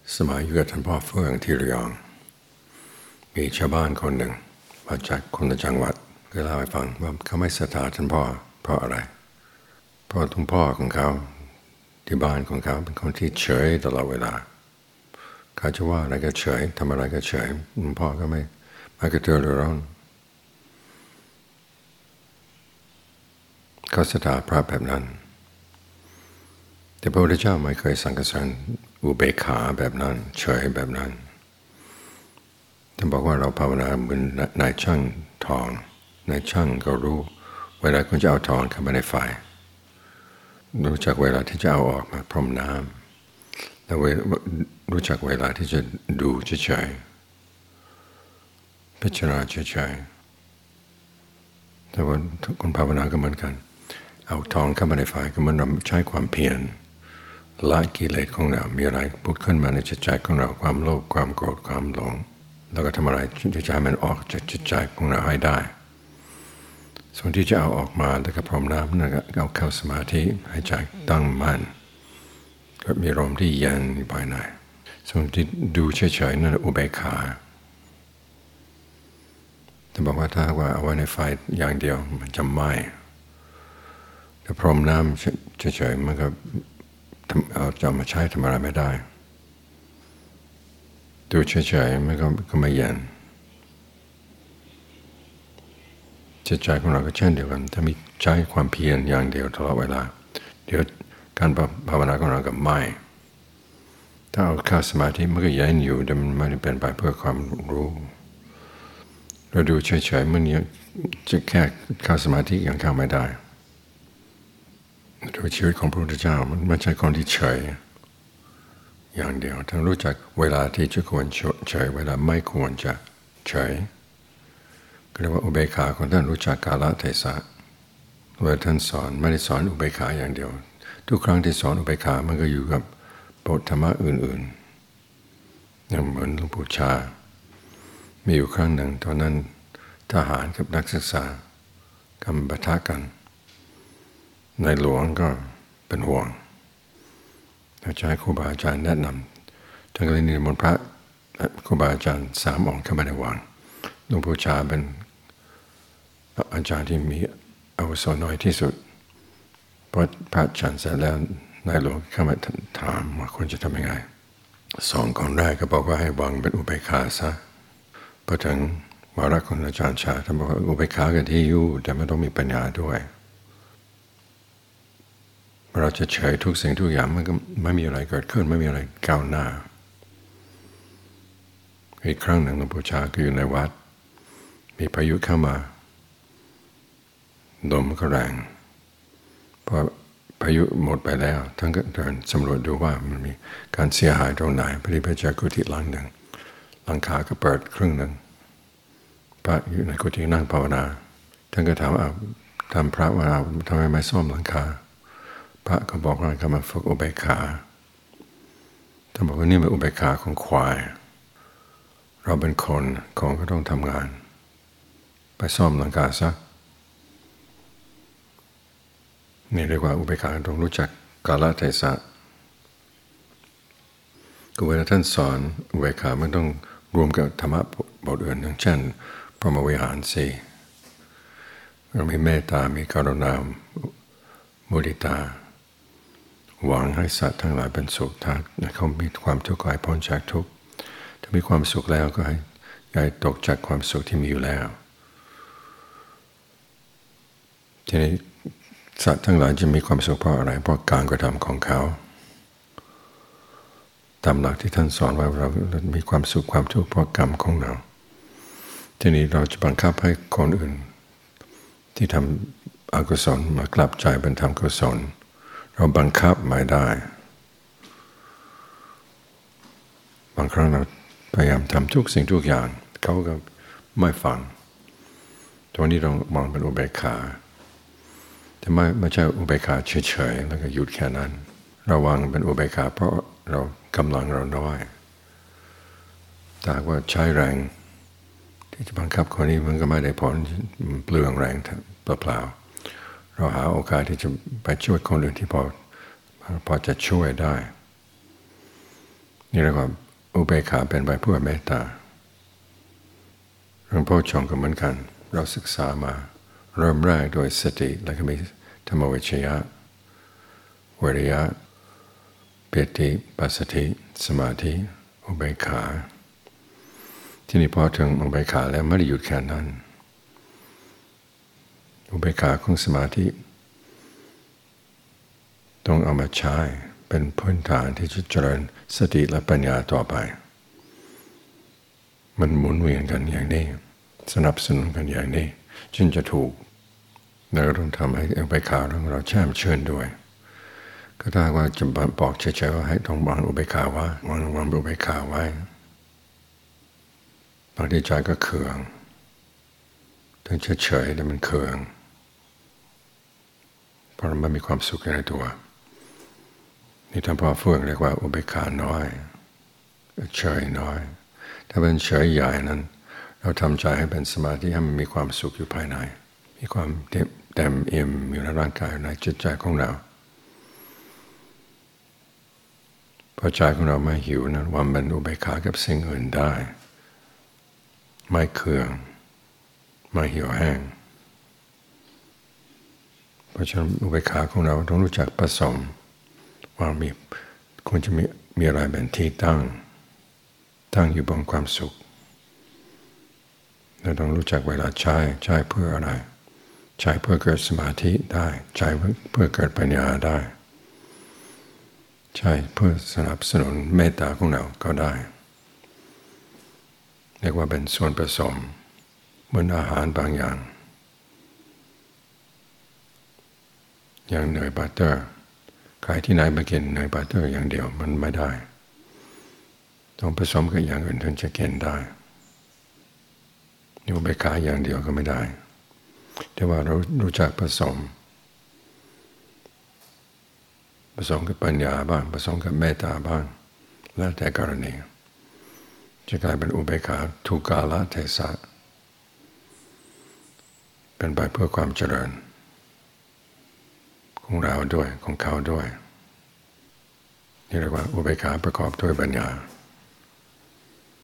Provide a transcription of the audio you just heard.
สมัยอยู่กับท่านพ่อเฟื่องที่ระยองมีชาวบ้านคนหนึ่งมาจากคนละจังหวัดก็เล่าให้ฟังว่าเขาไม่ศรัทธาท่านพ่อเพราะอะไรเพราะท่านพ่อของเขาที่บ้านของเขาเป็นคนที่เฉยตลอดเวลาเขาจะว่าอะไรก็เฉยทำอะไรก็เฉยท่านพ่อก็ไม่กระตือรือร้นเขาศรัทธาพระแบบนั้นแต่พระพุทธเจ้าไม่เคยสั่งสอนอุเบกขาแบบนั้นเฉยแบบนั้นท่านบอกว่าเราภาวนาเหมือนนายช่างทองนายช่างก็รู้เวลาคุณจะเอาทองเข้ามาในไฟรู้จักเวลาที่จะเอาออกมาพรมน้ำแล้วรู้จักเวลาที่จะดูเฉยๆพิจารณาเฉยๆแต่ว่าคนภาวนาก็เหมือนกันเอาทองเข้ามาในไฟก็เหมือนเราใช้ความเพียรละกิเลสของเรามีอะไรพุทขึ้นมาในจิตใจของเราความโลภความโกรธความหลงแล้วก็ทำอะไรที่จะให้มันออกจากจิตใจของเราให้ได้ส่วนที่จะเอาออกมาแล้วก็พรมน้ำนั่นก็เอาเข้าสมาธิให้ใจตั้งมั่นก็มีลมที่เย็นภายในส่วนที่ดูเฉยๆนั่นอุเบกขาจะบอกว่าถ้าว่าเอาไว้ในไฟอย่างเดียวมันจะไหม้แต่พรมน้ำเฉยๆมันก็เอาจะมาใช้ทำอะไรไม่ได้ดูเฉยๆมันก็ไม่เย็นจิตใจของเราก็เช่นเดียวกันถ้ามีใจความเพียรอย่างเดียวตลอดเวลาเดี๋ยวการภาวนาของเราก็ไม่ถ้าเอาเข้าสมาธิมันก็เย็นอยู่แต่มันไม่ได้เป็นไปเพื่อความรู้เราดูเฉยๆมันจะแค่เข้าสมาธิยังเข้าไม่ได้โดยชีวิตของพระพุทธเจ้ามันไม่ใช่คนที่เฉยอย่างเดียวทั้งรู้จักเวลาที่จะควรเฉยเวลาไม่ควรจะเฉยก็เรียกว่าอุเบกขาของท่านรู้จักกาลเทศะเวลาท่านสอนไม่ได้สอนอุเบกขาอย่างเดียวทุกครั้งที่สอนอุเบกขามันก็อยู่กับบทธรรมะอื่นๆอย่างเหมือนหลวงปู่ชามีอยู่ครั้งหนึ่งตอนนั้นทหารกับนักศึกษากำลังปะทะกันในหลวงก็เป็นห่วงจะให้ครูบาอาจารย์แนะนำท่านก็เลยนิมนต์พระครูบาอาจารย์3 องค์เข้ามาในวังหลวงปู่ชาเป็นอาจารย์ที่มีอาวุโสน้อยที่สุดพอพระฉันเสร็จแล้วนายหลวงเข้ามาถามว่าควรจะทำยังไง2 คนแรกก็บอกว่าให้วางเป็นอุเบกขาซะพอถึงวาระของอาจารย์ชาท่านบอกว่าอุเบกขาก็ที่อยู่แต่ไม่ต้องมีปัญญาด้วยเราจะเฉยทุกสิ่งทุกอย่างมันก็ไม่มีอะไรเกิดขึ้นไม่มีอะไรก้าวหน้าอีกครั้งหนึ่งหลวงปู่ชาก็อยู่ในวัดมีพายุเข้ามาลมก็แรงพอพายุหมดไปแล้วท่านก็เดินสำรวจดูว่ามันมีการเสียหายตรงไหนพอดีไปเจอกุฏิหลังหนึ่งหลังคาก็เปิดครึ่งหนึ่งพระอยู่ในกุฏินั่งภาวนาท่านก็ถามทำพระว่าทำไมไม่ซ่อมหลังคาพระก็บอกว่าเขามาฝึกอุเบกขาท่านบอกว่านี่เป็นอุเบกขาของควายเราเป็นคนก็ต้องทำงานไปซ่อมหลังคาซะนี่เรียกว่าอุเบกขาต้องรู้จักกาลเทศะก็เวลาท่านสอนอุเบกขามันต้องรวมกับธรรมะบทอื่นอย่างเช่นพรหมวิหาร4เรามีเมตตามีกรุณามุทิตาหวังให้สัตว์ทั้งหลายเป็นสุขถ้าเขามีความทุกข์ก็ให้พ้นจากทุกข์ถ้ามีความสุขแล้วก็ให้ตกจากความสุขที่มีอยู่แล้วทีนี้สัตว์ทั้งหลายจะมีความสุขเพราะอะไรเพราะการกระทำของเขาตามหลักที่ท่านสอนว่าเรามีความสุขความทุกข์เพราะกรรมของเราทีนี้เราจะบังคับให้คนอื่นที่ทำอกุศลมากลับใจเป็นทำกุศลเราบังคับไม่ได้บางครั้งเราพยายามทำทุกสิ่งทุกอย่างเขาก็ไม่ฟังตัวนี้เรามองเป็นอุเบกขาแต่ไม่ใช่อุเบกขาเฉยๆแล้วก็หยุดแค่นั้นระวังเป็นอุเบกขาเพราะเรากำลังเราน้อยถ้าว่าใช้แรงที่จะบังคับคนนี้มันก็ไม่ได้ผลเปลืองแรงเปล่าๆเราหาโอกาสที่จะไปช่วยคนอื่นที่พอจะช่วยได้นี่เรียกว่าอุเบกขาเป็นไปเพื่อเมตตาเรื่องโพชฌงค์ก็เหมือนกันเราศึกษามาเริ่มแรกโดยสติแล้วก็มีธรรมวิจยะวิริยะปิติปัสสติสมาธิอุเบกขาที่นี่พอถึงอุเบกขาแล้วไม่ได้หยุดแค่นั้นอุเบกขาของสมาธิต้องเอามาใช้เป็นพื้นฐานที่จะเจริญสติและปัญญาต่อไปมันหมุนเวียนกันอย่างนี้สนับสนุนกันอย่างนี้จึงจะถูกเราต้องทำให้อุเบกขาของเราแช่มชื่นด้วยก็ถ้าว่าจะบอกเฉยๆว่าให้ต้องวางอุเบกขาไว้วางอุเบกขาไว้บางทีใจก็เคืองถึงเฉยๆแต่มันเคืองเพราะมันมีความสุขในตัวนี่ท่านพ่อเฟื่องเรียกว่าอุเบกขาน้อยเฉยน้อยถ้าเป็นเฉยใหญ่นั้นเราทำใจให้เป็นสมาธิให้มันมีความสุขอยู่ภายในมีความเต็มอิ่มอยู่ในร่างกายในจิตใจของเราพอใจของเราไม่หิวนั้นวันเป็นอุเบกขากับสิ่งอื่นได้ไม่เคืองไม่หิวแห้งเพราะฉะนั้นอุเบกขาของเราต้องรู้จักผสมว่าควรจะมีอะไรเป็นที่ตั้งอยู่บนความสุขเราต้องรู้จักเวลาใช้เพื่ออะไรใช้เพื่อเกิดสมาธิได้ใช้เพื่อเกิดปัญญาได้ใช้เพื่อสนับสนุนเมตตาของเราก็ได้เรียกว่าเป็นส่วนผสมเหมือนอาหารบางอย่างอย่างเนยบัตเตอร์ใครที่ไหนมากินเนยบัตเตอร์อย่างเดียวมันไม่ได้ต้องผสมกับอย่างอื่นถึงจะกินได้อยู่ไปขายอย่างเดียวก็ไม่ได้แต่ว่าเรารู้จักผสมกับปัญญาบ้างผสมกับเมตตาบ้างแล้วแต่กรณีจะกลายเป็นอุเบกขาทุกกาลเทศะเป็นไปเพื่อความเจริญของเราด้วยของเขาด้วยนี่เรียกว่าอุเบกขาประกอบด้วยปัญญา